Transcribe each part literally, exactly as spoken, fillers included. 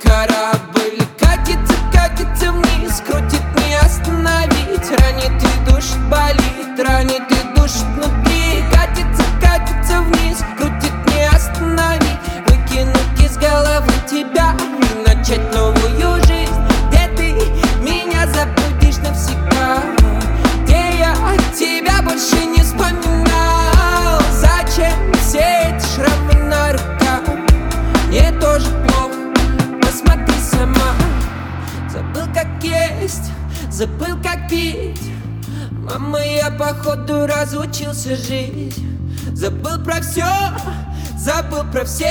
Корабль катится, катится вниз, крутит не остановить. Ранит и душит, болит, ранит и душит внутри. Катится, катится вниз, крутит не остановить. Выкинуть из головы тебя и начать новую жизнь, где ты меня забудешь навсегда, где я тебя больше не вспоминал. Зачем все эти шрамы на руках? Мне тоже плохо, посмотри сама. Забыл, как есть, забыл, как пить. Мама, я походу разучился жить. Забыл про все, забыл про всех.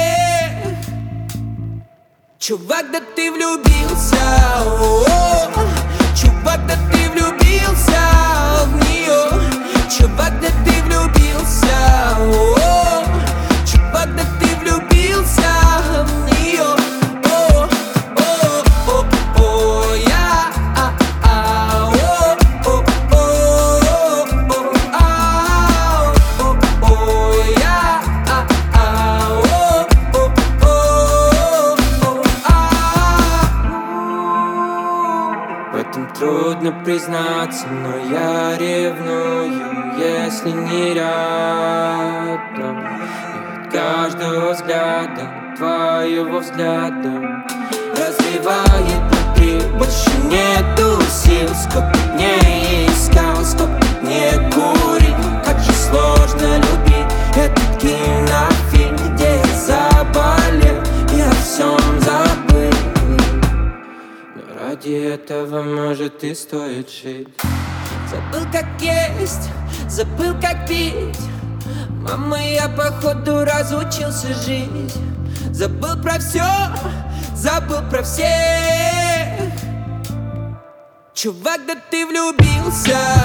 Чувак, да ты влюбился, о-о-о. Чувак, да ты влюбился в нее. Чувак, да ты влюбился, о-о-о. Чувак, да ты влюбился в нее. О-о-о-о, я, а, а, о-о-о-о, а, о-о, я, а, а, о-о-о-о, а. В этом трудно признаться, но я ревную, если не рядом. И от каждого взгляда, твоего взгляда, разрывает внутри, больше нету сил. Сколько дней искал, сколько дней курил. Как же сложно любить этот кинофильм, где я заболел и о всем забыл. Но ради этого, может, и стоит жить. Забыл, как есть, забыл, как пить. Мама, я походу разучился жить. Забыл про все, забыл про всех. Чувак, да ты влюбился.